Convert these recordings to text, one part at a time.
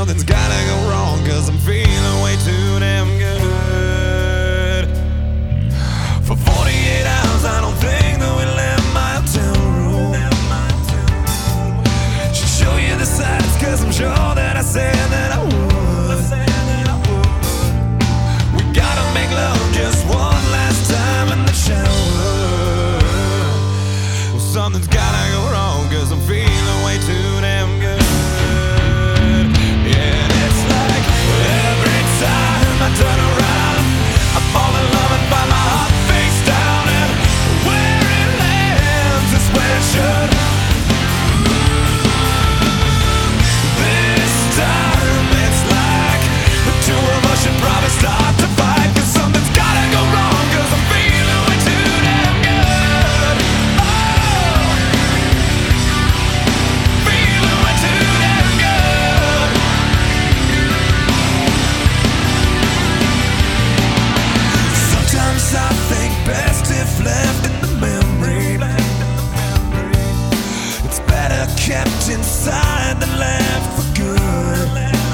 something's gotta go wrong, 'cause I'm feeling way too damn good. For 48 hours I don't think that we left my hotel room. Should show you the sights, 'cause I'm sure that I said that I would. We gotta make love just one last time in the shower. Well, something's gotta go wrong, 'cause I'm feeling way too damn good. I turn around, I fall in love and find my heart face down, and where it lands is where it should. This time it's like the two of us should probably start to fight, 'cause something's gotta go wrong, 'cause I'm feeling way too damn good. Oh, feeling way too damn good. Sometimes I think best if left in the memory. It's better kept inside than left for good.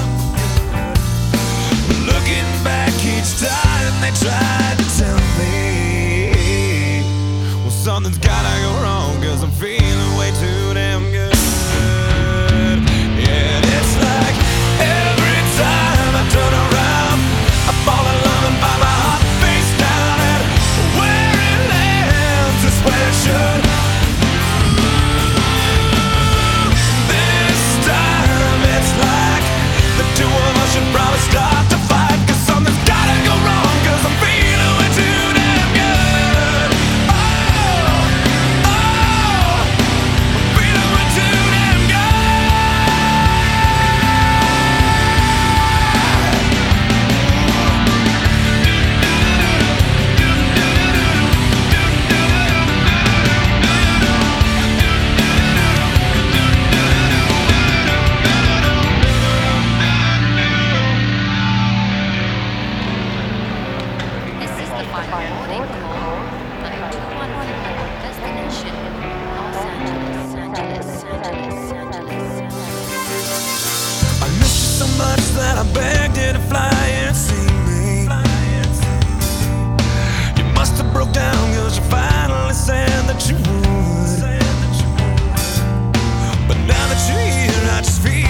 Looking back each time they tried to tell me, well, something's gotta go wrong, 'cause I'm feeling way too damn good. Yeah, it's like every time I turn around, I fall in love and find my heart face down, and where it lands is where it should. This time it's like the two of us should probably start to fight, 'cause something's gotta go wrong, 'cause I'm feeling way too damn good. Oh, oh, I'm feeling way too damn This is the final boarding call. Flight 214, destination Los Angeles, Angeles, Angeles, Angeles, Angeles. I miss you so much that I begged you to fly and see me. You must have broke down, 'cause you finally said that you would. But now that you're here, I just feel